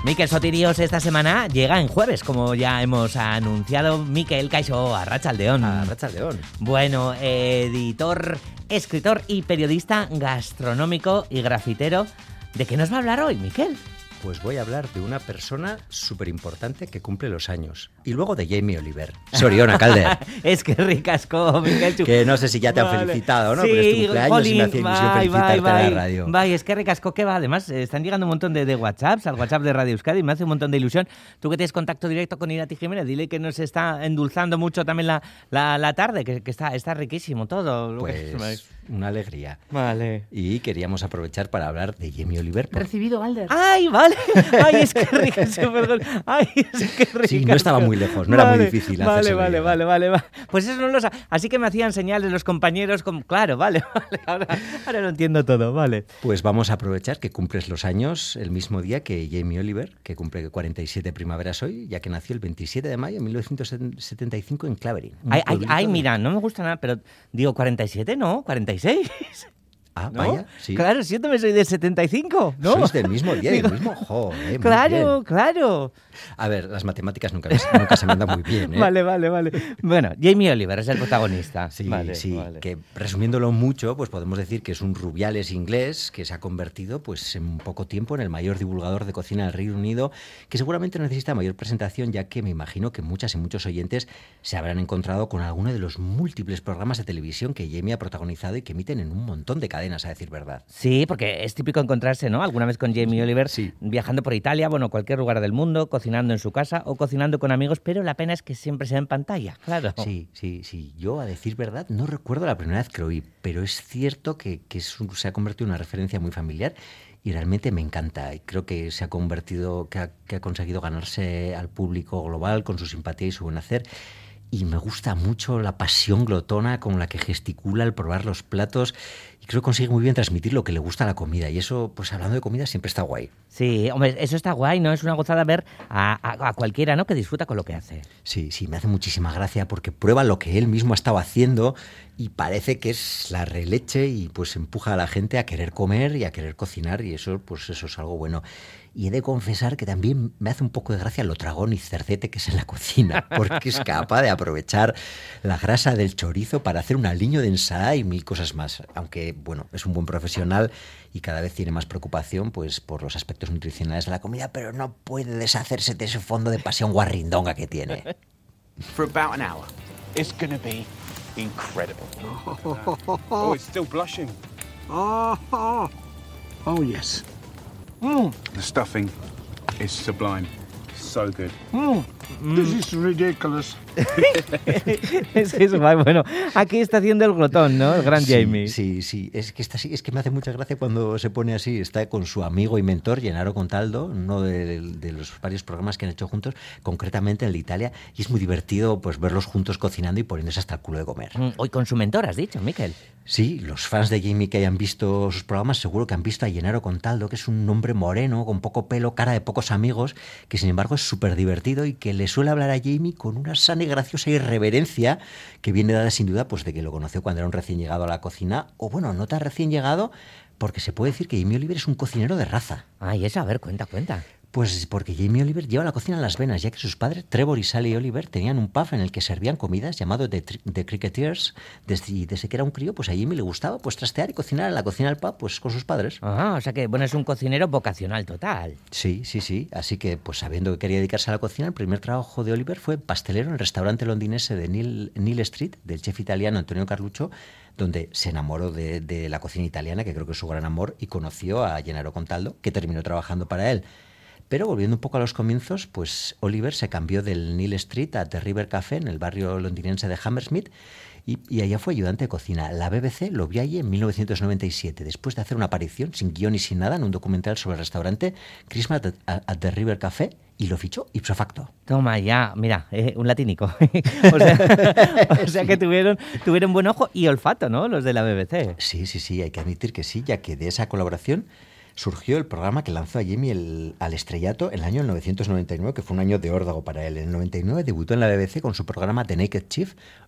Mikel Sotirios esta semana llega en jueves, como ya hemos anunciado. Mikel, kaixo, arratsaldeon. Arratsaldeon. Bueno, editor, escritor y periodista gastronómico y grafitero. ¿De qué nos va a hablar hoy, Mikel? Pues voy a hablar de una persona súper importante que cumple los años. Y luego de Jamie Oliver. Soriona, Calder. Es que ricasco, Mikel. Que no sé si ya te han felicitado, ¿no? Sí, pero es tu cumpleaños y me hace ilusión felicitarte en la radio. Vaya, es que ricasco que va. Además, están llegando un montón de WhatsApps al WhatsApp de Radio Euskadi y me hace un montón de ilusión. Tú que tienes contacto directo con Irati Jiménez, dile que nos está endulzando mucho también la tarde, que está riquísimo todo. Pues una alegría. Vale. Y queríamos aprovechar para hablar de Jamie Oliver. Recibido, Alder. ¡Ay, vale! ¡Ay, es que ricasco, perdón! ¡Ay, es que ricasco! Sí, no estaba muy lejos, no era muy difícil. Vale. Pues eso no lo sabía. Así que me hacían señales los compañeros como... Claro, vale. Ahora lo entiendo todo, vale. Pues vamos a aprovechar que cumples los años el mismo día que Jamie Oliver, que cumple 47 primaveras hoy, ya que nació el 27 de mayo de 1975 en Clavering. Ay, mira, no me gusta nada, pero digo 47, ¿no? 46. Ah, ¿no? vaya, sí. Claro, si yo también soy del 75, ¿no? Sois del mismo día y del mismo joder, Claro. A ver, las matemáticas nunca se me andan muy bien, ¿eh? Vale. Bueno, Jamie Oliver es el protagonista. Sí, vale. Que resumiéndolo mucho, pues podemos decir que es un rubiales inglés que se ha convertido pues en poco tiempo en el mayor divulgador de cocina del Reino Unido, que seguramente necesita mayor presentación, ya que me imagino que muchas y muchos oyentes se habrán encontrado con alguno de los múltiples programas de televisión que Jamie ha protagonizado y que emiten en un montón de cadenas, a decir verdad. Sí, porque es típico encontrarse, ¿no? Alguna vez con Jamie Oliver, viajando por Italia, bueno, cualquier lugar del mundo, cocinando en su casa o cocinando con amigos, pero la pena es que siempre se ve en pantalla, claro. Sí. Yo, a decir verdad, no recuerdo la primera vez que lo vi, pero es cierto que se ha convertido en una referencia muy familiar y realmente me encanta. Y creo que se ha convertido, que ha conseguido ganarse al público global con su simpatía y su buen hacer. Y me gusta mucho la pasión glotona con la que gesticula al probar los platos y creo que consigue muy bien transmitir lo que le gusta a la comida. Y eso, pues hablando de comida, siempre está guay. Sí, hombre, eso está guay, ¿no? Es una gozada ver a cualquiera, ¿no? Que disfruta con lo que hace. Sí, me hace muchísima gracia porque prueba lo que él mismo ha estado haciendo y parece que es la releche y pues empuja a la gente a querer comer y a querer cocinar y eso es algo bueno. Y he de confesar que también me hace un poco de gracia lo tragón y cercete que es en la cocina, porque es capaz de aprovechar la grasa del chorizo para hacer un aliño de ensalada y mil cosas más. Aunque, bueno, es un buen profesional y cada vez tiene más preocupación pues por los aspectos nutricionales de la comida, pero no puede deshacerse de ese fondo de pasión guarrindonga que tiene. For about an hour. It's gonna be incredible. Oh, it's still blushing. Oh, yes. The stuffing is sublime. So good. This is ridiculous. Es bueno, aquí está haciendo el glotón, ¿no? El gran Jamie. Sí. Es que me hace mucha gracia cuando se pone así. Está con su amigo y mentor, Gennaro Contaldo, uno de los varios programas que han hecho juntos, concretamente el de Italia, y es muy divertido pues verlos juntos cocinando y poniéndose hasta el culo de comer. Hoy con su mentor, has dicho, Mikel. Sí, los fans de Jamie que hayan visto sus programas seguro que han visto a Gennaro Contaldo, que es un hombre moreno, con poco pelo, cara de pocos amigos, que sin embargo es súper divertido y que le suele hablar a Jamie con una sana y graciosa irreverencia que viene dada sin duda pues de que lo conoció cuando era un recién llegado a la cocina, o bueno, no tan recién llegado, porque se puede decir que Jamie Oliver es un cocinero de raza. Ay, eso, a ver, cuenta. Pues porque Jamie Oliver lleva la cocina en las venas, ya que sus padres, Trevor y Sally Oliver, tenían un pub en el que servían comidas llamado The Cricketers. Desde que era un crío, pues a Jamie le gustaba pues trastear y cocinar en la cocina del pub pues con sus padres. Ah, o sea que, bueno, es un cocinero vocacional total. Sí. Así que, pues sabiendo que quería dedicarse a la cocina, el primer trabajo de Oliver fue pastelero en el restaurante londinense de Neal Street, del chef italiano Antonio Carluccio, donde se enamoró de la cocina italiana, que creo que es su gran amor, y conoció a Gennaro Contaldo, que terminó trabajando para él. Pero volviendo un poco a los comienzos, pues Oliver se cambió del Neal Street a The River Café en el barrio londinense de Hammersmith y allá fue ayudante de cocina. La BBC lo vio allí en 1997, después de hacer una aparición sin guión y sin nada en un documental sobre el restaurante Christmas at the River Café y lo fichó ipso facto. Toma ya, mira, un latínico. o sea que tuvieron buen ojo y olfato, ¿no? Los de la BBC. Sí, hay que admitir que sí, ya que de esa colaboración surgió el programa que lanzó a Jamie al estrellato en el año 1999, que fue un año de órdago para él. En el 99 debutó en la BBC con su programa The Naked Chef,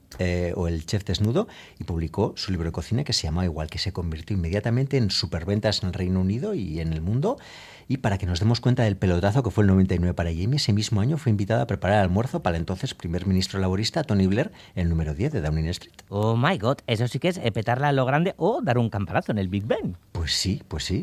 o El chef desnudo, y publicó su libro de cocina que se llamaba igual, que se convirtió inmediatamente en superventas en el Reino Unido y en el mundo. Y para que nos demos cuenta del pelotazo que fue el 99 para Jamie, ese mismo año fue invitada a preparar el almuerzo para el entonces primer ministro laborista Tony Blair, el número 10 de Downing Street. Oh my God, eso sí que es petarla a lo grande o dar un campanazo en el Big Ben. Pues sí.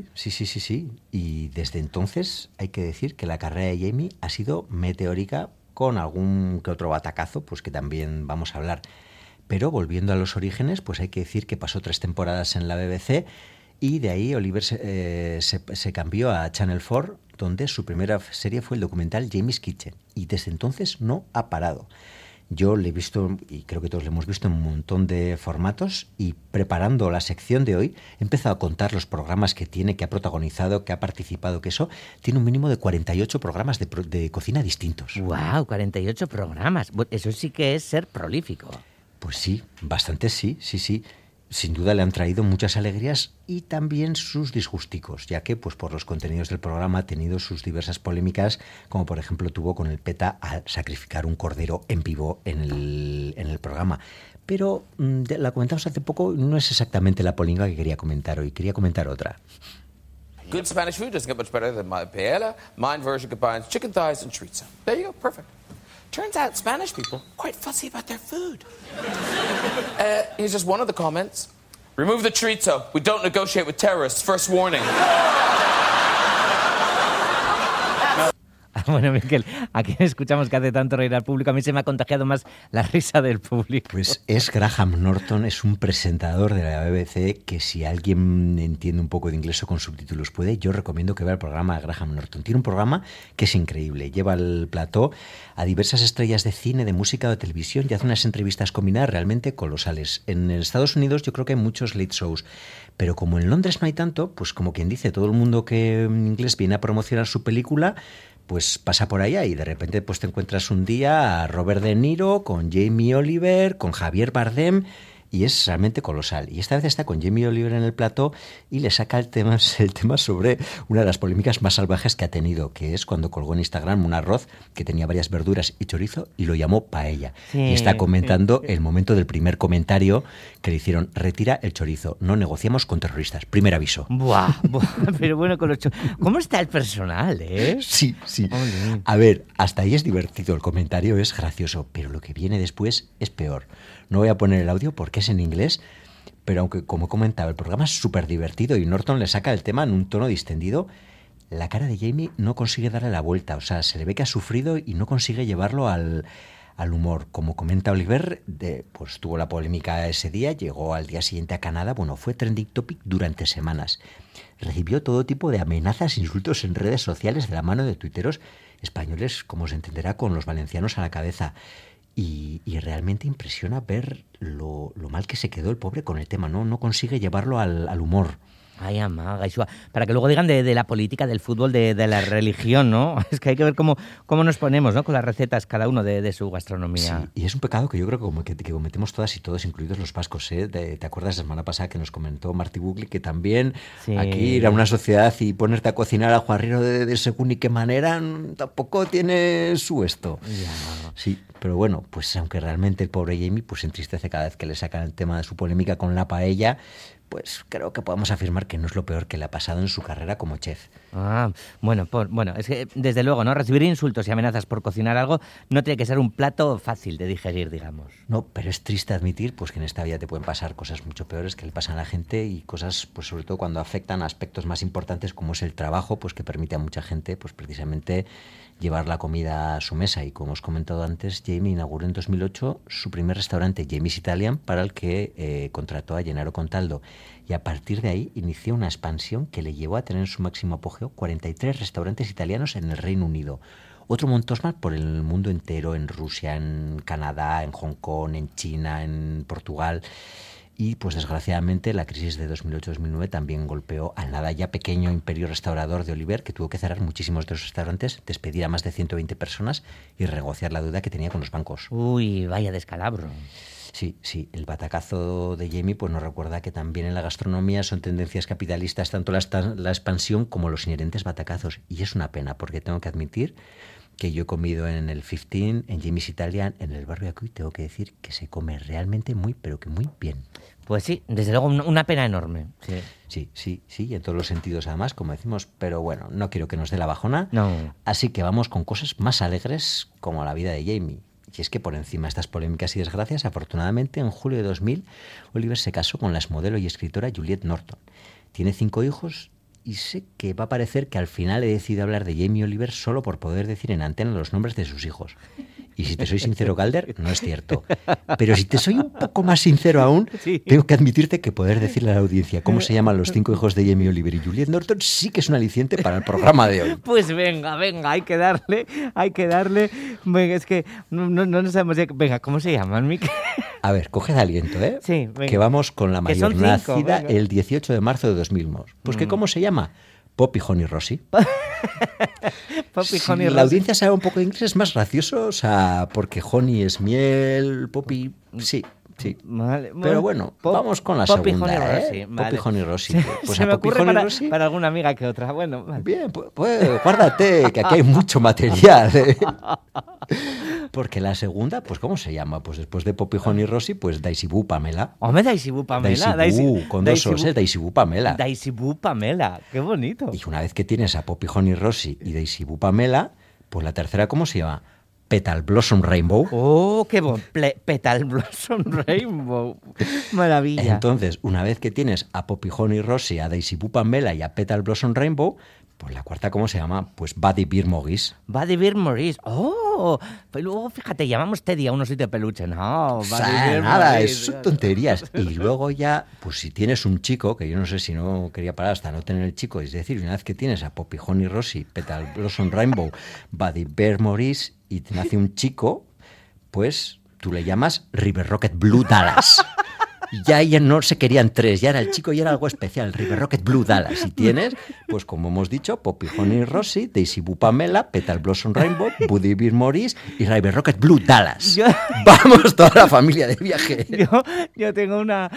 Y desde entonces hay que decir que la carrera de Jamie ha sido meteórica, con algún que otro batacazo, pues que también vamos a hablar. Pero volviendo a los orígenes, pues hay que decir que pasó 3 temporadas en la BBC y de ahí Oliver se cambió a Channel 4, donde su primera serie fue el documental Jamie's Kitchen, y desde entonces no ha parado. Yo le he visto, y creo que todos le hemos visto, en un montón de formatos, y preparando la sección de hoy he empezado a contar los programas que tiene, que ha protagonizado, que ha participado, que eso tiene un mínimo de 48 programas de cocina distintos. ¡Wow! 48 programas. Eso sí que es ser prolífico. Pues sí, bastante sí. Sin duda le han traído muchas alegrías y también sus disgusticos, ya que pues por los contenidos del programa ha tenido sus diversas polémicas, como por ejemplo tuvo con el PETA al sacrificar un cordero en vivo en el programa. Pero la comentamos hace poco, no es exactamente la polémica que quería comentar hoy, quería comentar otra. Good Spanish food doesn't get much better than my paella. Mine version combines chicken thighs and chorizo. There you go, perfect. Turns out Spanish people are quite fussy about their food. Here's just one of the comments. Remove the chorizo. We don't negotiate with terrorists. First warning. Bueno, Miquel, a quien escuchamos que hace tanto reír al público, a mí se me ha contagiado más la risa del público. Pues es Graham Norton, es un presentador de la BBC que, si alguien entiende un poco de inglés o con subtítulos puede, yo recomiendo que vea el programa de Graham Norton. Tiene un programa que es increíble, lleva al plató a diversas estrellas de cine, de música o de televisión y hace unas entrevistas combinadas realmente colosales. En Estados Unidos yo creo que hay muchos late shows, pero como en Londres no hay tanto, pues como quien dice, todo el mundo que en inglés viene a promocionar su película, pues pasa por allá y de repente pues te encuentras un día a Robert De Niro con Jamie Oliver, con Javier Bardem, y es realmente colosal. Y esta vez está con Jamie Oliver en el plató y le saca el tema sobre una de las polémicas más salvajes que ha tenido, que es cuando colgó en Instagram un arroz que tenía varias verduras y chorizo y lo llamó paella. Sí. Y está comentando el momento del primer comentario que le hicieron: retira el chorizo, no negociamos con terroristas. Primer aviso. Buah, pero bueno, con los ¿cómo está el personal, eh? Sí. Olé. A ver, hasta ahí es divertido, el comentario es gracioso, pero lo que viene después es peor. No voy a poner el audio porque es en inglés, pero aunque, como he comentado, el programa es súper divertido y Norton le saca el tema en un tono distendido, la cara de Jamie no consigue darle la vuelta. O sea, se le ve que ha sufrido y no consigue llevarlo al humor. Como comenta Oliver, pues tuvo la polémica ese día, llegó al día siguiente a Canadá, fue trending topic durante semanas. Recibió todo tipo de amenazas e insultos en redes sociales de la mano de tuiteros españoles, como se entenderá, con los valencianos a la cabeza. Y realmente impresiona ver lo mal que se quedó el pobre con el tema, ¿no? No consigue llevarlo al humor. Ay, ama, Gaisua. Para que luego digan de la política, del fútbol, de la religión, ¿no? Es que hay que ver cómo nos ponemos, ¿no? Con las recetas, cada uno de su gastronomía. Sí, y es un pecado que yo creo que cometemos todas y todos, incluidos los vascos, ¿eh? ¿Te acuerdas la semana pasada que nos comentó Martí Bugli que también aquí ir a una sociedad y ponerte a cocinar al juarrero de según y qué manera tampoco tiene su esto? Ya. Sí, pero bueno, pues aunque realmente el pobre Jamie pues se entristece cada vez que le sacan el tema de su polémica con la paella, pues creo que podemos afirmar que no es lo peor que le ha pasado en su carrera como chef. Bueno, es que desde luego, ¿no? Recibir insultos y amenazas por cocinar algo no tiene que ser un plato fácil de digerir, digamos. No, pero es triste admitir pues que en esta vida te pueden pasar cosas mucho peores que le pasan a la gente, y cosas, pues sobre todo cuando afectan a aspectos más importantes como es el trabajo, pues que permite a mucha gente pues precisamente llevar la comida a su mesa. Y como os he comentado antes, Jamie inauguró en 2008 su primer restaurante, Jamie's Italian, para el que contrató a Gennaro Contaldo. Y a partir de ahí inició una expansión que le llevó a tener en su máximo apogeo 43 restaurantes italianos en el Reino Unido. Otro montón más por el mundo entero, en Rusia, en Canadá, en Hong Kong, en China, en Portugal. Y pues desgraciadamente la crisis de 2008-2009 también golpeó al nada ya pequeño imperio restaurador de Oliver, que tuvo que cerrar muchísimos de los restaurantes, despedir a más de 120 personas y renegociar la deuda que tenía con los bancos. Uy, vaya descalabro. Sí, el batacazo de Jamie pues nos recuerda que también en la gastronomía son tendencias capitalistas tanto la expansión como los inherentes batacazos. Y es una pena, porque tengo que admitir que yo he comido en el 15, en Jamie's Italian, en el barrio de aquí, tengo que decir que se come realmente muy, pero que muy bien. Pues sí, desde luego una pena enorme. Sí. Sí, en todos los sentidos además, como decimos, pero bueno, no quiero que nos dé la bajona, No. así que vamos con cosas más alegres como la vida de Jamie. Y es que por encima de estas polémicas y desgracias, afortunadamente, en julio de 2000, Oliver se casó con la exmodelo y escritora Juliette Norton. Tiene 5 hijos y sé que va a parecer que al final he decidido hablar de Jamie Oliver solo por poder decir en antena los nombres de sus hijos. Y si te soy sincero, Calder, no es cierto. Pero si te soy un poco más sincero aún, Sí. tengo que admitirte que poder decirle a la audiencia cómo se llaman los 5 hijos de Jamie Oliver y Juliette Norton sí que es un aliciente para el programa de hoy. Pues venga, hay que darle. Venga, es que no sabemos ya. Venga, ¿cómo se llaman, Miquel? A ver, coged aliento, ¿eh? Sí, venga. Que vamos con la Que son mayor, 5, nacida venga. el 18 de marzo de 2000. Pues que ¿cómo se llama? Poppy Honey Rossi. Poppy, Si Honey, la Rosy. audiencia sabe un poco de inglés, es más gracioso, o sea, porque honey es miel, Poppy, sí. Vale, Pero bueno, vamos con la Poppy, segunda, Honey, ¿eh? Rosy, vale. Poppy Honey Rossi. Pues Se a me Poppy ocurre Honey Rossi, para alguna amiga que otra. Bueno, vale. bien, pues guárdate, que aquí hay mucho material, ¿eh? Porque la segunda, pues ¿cómo se llama? Pues después de Poppy Honey Rossi, pues Daisy Boo Pamela. Hombre, Daisy Boo Pamela. Daisy Boo, con dos Daisy os, ¿eh? Daisy Boo Pamela. Daisy Boo Pamela. Qué bonito. Y una vez que tienes a Poppy Honey Rossi y Daisy Boo Pamela, pues la tercera, ¿cómo se llama? Petal Blossom Rainbow. Oh, qué bon. Petal Blossom Rainbow. Maravilla. Entonces, una vez que tienes a Poppy Honey Rossi, a Daisy Boo Pamela y a Petal Blossom Rainbow, pues la cuarta, ¿cómo se llama? Pues Buddy Beer Mogis. Buddy Beer Maurice. Oh, pero luego fíjate, llamamos Teddy a un osito de peluche. No, O Buddy sea, Beer nada, Maurice. son tonterías. Y luego ya, pues si tienes un chico, que yo no sé si no quería parar hasta no tener el chico, es decir, una vez que tienes a Poppy Honey Rossi, Petal Blossom Rainbow, Buddy Bear Maurice y te nace un chico, pues tú le llamas River Rocket Blue Dallas. Ya no se querían 3, ya era el chico y era algo especial, River Rocket Blue Dallas. Y tienes, pues como hemos dicho, Poppy Honey Rossi, Daisy Boo Pamela, Petal Blossom Rainbow, Buddy Beer Maurice y River Rocket Blue Dallas. Yo- Vamos toda la familia de viaje. Yo tengo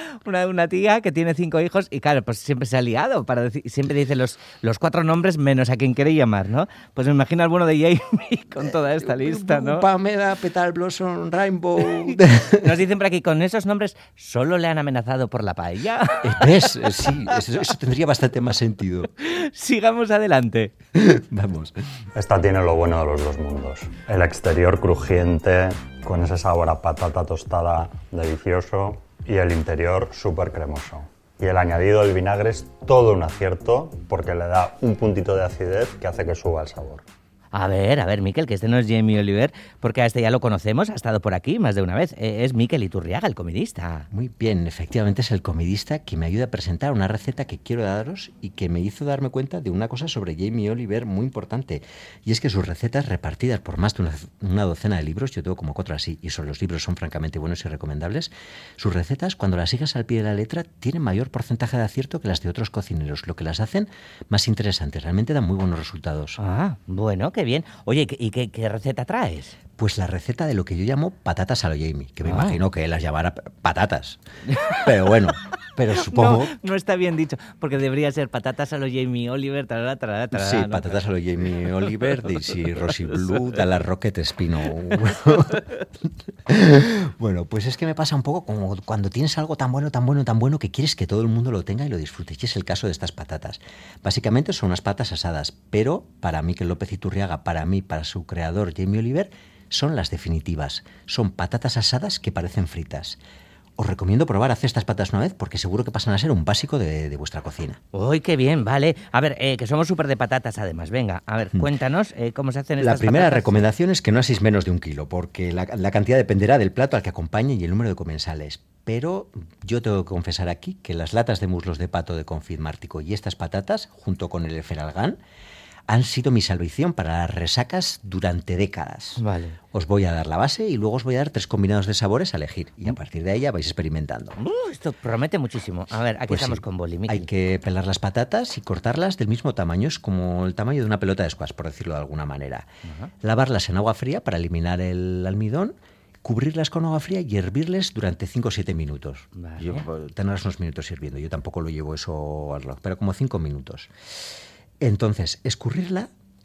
una tía que tiene 5 hijos y claro, pues siempre se ha liado para decir, siempre dice los 4 nombres menos a quien quiere llamar, ¿no? Pues me imagino al bueno de Jamie con toda esta lista, ¿no? Pamela, Petal Blossom Rainbow. Nos dicen por aquí, con esos nombres solo le han amenazado por la paella. ¿Ves? Sí, eso tendría bastante más sentido. Sigamos adelante. Vamos. Esta tiene lo bueno de los dos mundos. El exterior crujiente, con ese sabor a patata tostada delicioso, y el interior súper cremoso. Y el añadido del vinagre es todo un acierto porque le da un puntito de acidez que hace que suba el sabor. A ver, Miquel, que este no es Jamie Oliver, porque a este ya lo conocemos, ha estado por aquí más de una vez. Es Miquel Iturriaga, el comidista. Muy bien, efectivamente es el comidista que me ayuda a presentar una receta que quiero daros y que me hizo darme cuenta de una cosa sobre Jamie Oliver muy importante. Y es que sus recetas repartidas por más de una docena de libros, yo tengo como 4 así, y los libros son francamente buenos y recomendables, sus recetas, cuando las sigas al pie de la letra, tienen mayor porcentaje de acierto que las de otros cocineros, lo que las hacen más interesantes. Realmente dan muy buenos resultados. Ah, bueno, qué bien. Oye, ¿y qué receta traes? Pues la receta de lo que yo llamo patatas a lo Jamie, que me Ah. imagino que él las llamará patatas. Pero bueno, pero supongo... No está bien dicho, porque debería ser patatas a lo Jamie Oliver, tarara, tarara, tarara, Sí, ¿no? patatas a lo Jamie Oliver, Daisy Rossi Blue, Dallas Rocket Espino. Bueno, pues es que me pasa un poco como cuando tienes algo tan bueno que quieres que todo el mundo lo tenga y lo disfrute. Y es el caso de estas patatas. Básicamente son unas patatas asadas, pero para Miquel López Iturriaga, para mí, para su creador Jamie Oliver, son las definitivas. Son patatas asadas que parecen fritas. Os recomiendo probar a hacer estas patatas una vez porque seguro que pasan a ser un básico de vuestra cocina. Uy, qué bien, vale. A ver, que somos súper de patatas además. Venga, a ver, cuéntanos cómo se hacen estas La primera patatas. recomendación es que no aséis menos de 1 kilo, porque la cantidad dependerá del plato al que acompañe y el número de comensales. Pero yo tengo que confesar aquí que las latas de muslos de pato de confit mártico y estas patatas, junto con el efferalgán, han sido mi salvación para las resacas durante décadas. Vale. Os voy a dar la base y luego os voy a dar 3 combinados de sabores a elegir. Y a partir de ahí ya vais experimentando. Esto promete muchísimo. A ver, aquí Pues estamos sí, con boli, Miquel. hay que pelar las patatas y cortarlas del mismo tamaño, es como el tamaño de una pelota de squash, por decirlo de alguna manera. Lavarlas en agua fría para eliminar el almidón, cubrirlas con agua fría y hervirles durante 5 o 7 minutos. Vale. Tenerlas unos minutos hirviendo, yo tampoco lo llevo eso al reloj, pero como 5 minutos. Entonces, escurrirla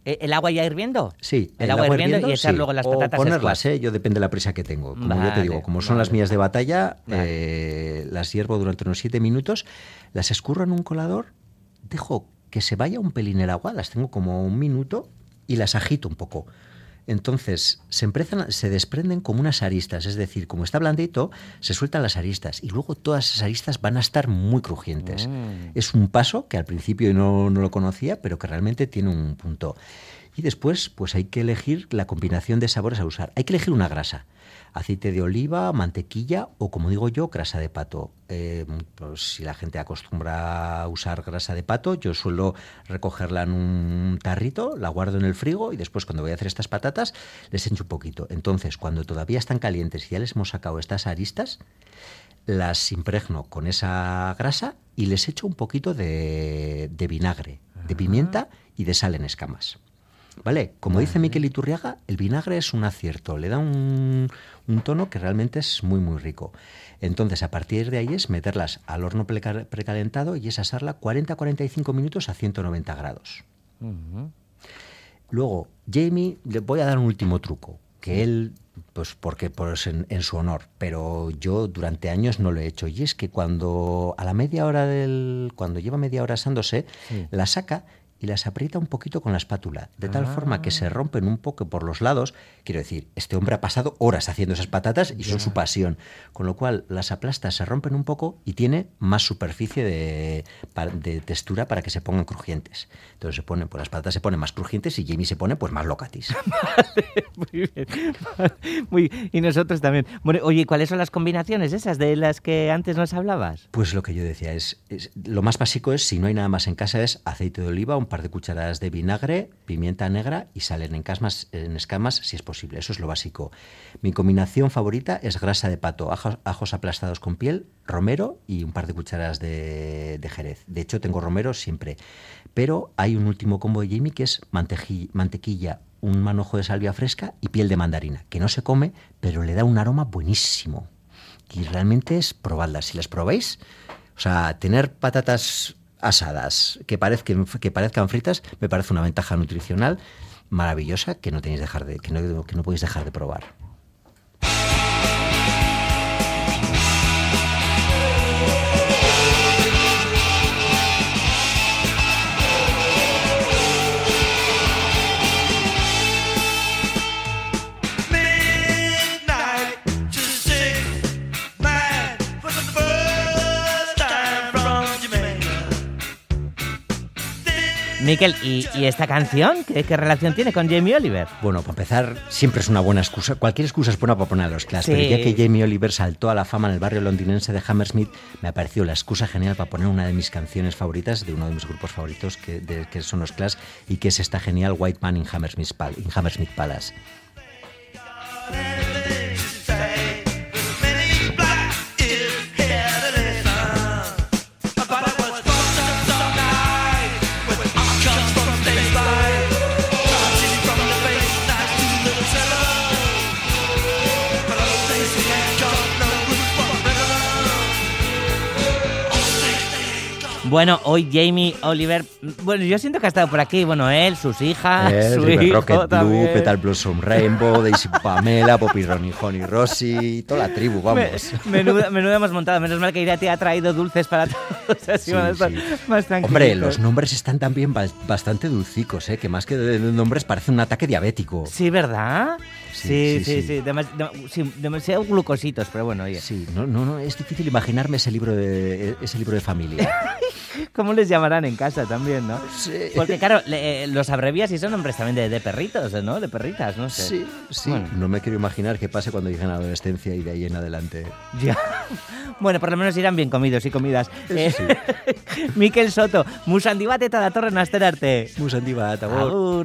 ¿El agua ya hirviendo? Sí, el agua hirviendo y echar sí. luego las o patatas ponerlas, yo depende de la prisa que tengo. Como yo te digo, como son las mías de batalla, las hiervo durante unos 7 minutos, las escurro en un colador, dejo que se vaya un pelín el agua, las tengo como 1 minuto y las agito un poco. Entonces se desprenden como unas aristas, es decir, como está blandito, se sueltan las aristas y luego todas esas aristas van a estar muy crujientes. Es un paso que al principio no lo conocía, pero que realmente tiene un punto. Y después, pues hay que elegir la combinación de sabores a usar. Hay que elegir una grasa. Aceite de oliva, mantequilla o, como digo yo, grasa de pato. Pues si la gente acostumbra a usar grasa de pato, yo suelo recogerla en un tarrito, la guardo en el frigo y después cuando voy a hacer estas patatas les echo un poquito. Entonces, cuando todavía están calientes y ya les hemos sacado estas aristas, las impregno con esa grasa y les echo un poquito de vinagre, de pimienta y de sal en escamas. ¿Vale? Como dice Miquel Iturriaga, el vinagre es un acierto, le da un tono que realmente es muy, muy rico. Entonces, a partir de ahí es meterlas al horno precalentado y es asarla 40-45 minutos a 190 grados. Luego, Jamie, le voy a dar un último truco, que él, pues porque en su honor, pero yo durante años no lo he hecho, y es que cuando lleva media hora asándose, la saca y las aprieta un poquito con la espátula, de tal forma que se rompen un poco por los lados. Quiero decir, este hombre ha pasado horas haciendo esas patatas y son su pasión, con lo cual las aplasta, se rompen un poco y tiene más superficie de textura para que se pongan crujientes. Entonces las patatas se ponen más crujientes y Jamie se pone pues más locatis. Muy bien. Y nosotros también. Bueno, oye, ¿cuáles son las combinaciones esas de las que antes nos hablabas? Pues lo que yo decía es lo más básico es, si no hay nada más en casa, es aceite de oliva, un par de cucharadas de vinagre, pimienta negra y sal en escamas si es posible. Eso es lo básico. Mi combinación favorita es grasa de pato, ajos aplastados con piel, romero y un par de cucharadas de jerez. De hecho, tengo romero siempre. Pero hay un último combo de Jamie que es mantequilla, un manojo de salvia fresca y piel de mandarina, que no se come, pero le da un aroma buenísimo. Y realmente es probarlas. Si las probáis, o sea, tener patatas asadas que parezcan fritas me parece una ventaja nutricional maravillosa que no podéis dejar de probar. Miquel, ¿y esta canción qué relación tiene con Jamie Oliver? Bueno, para empezar, siempre es una buena excusa. Cualquier excusa es buena para poner a los Clash. Sí. Pero ya que Jamie Oliver saltó a la fama en el barrio londinense de Hammersmith, me ha parecido la excusa genial para poner una de mis canciones favoritas, de uno de mis grupos favoritos, que son los Clash, y que es esta genial White Man in Hammersmith Palace. Bueno, hoy Jamie Oliver, bueno, yo siento que ha estado por aquí, bueno, él, sus hijas, su hijo Rocket también. Blue, Petal Blossom Rainbow, Daisy Pamela, Poppy Ronnie, Honey Rossi, toda la tribu, vamos. Menuda hemos montado, menos mal que Irati ha traído dulces para todos, así van a estar más tranquilos. Hombre, los nombres están también bastante dulcicos, que más que de nombres parece un ataque diabético. Sí, ¿verdad? Sí. Demasiado glucositos, pero bueno, oye. Sí, no, es difícil imaginarme ese libro de familia. ¿Cómo les llamarán en casa también, no? Sí. Porque claro, los abrevias y son nombres también de perritos, ¿no? De perritas, no sé. Sí. Bueno. No me quiero imaginar qué pase cuando lleguen a la adolescencia y de ahí en adelante. Ya. Bueno, por lo menos irán bien comidos y comidas. Sí. Miquel Soto, musandibat eta datorren asterarte. Musandibat, agur. Agur.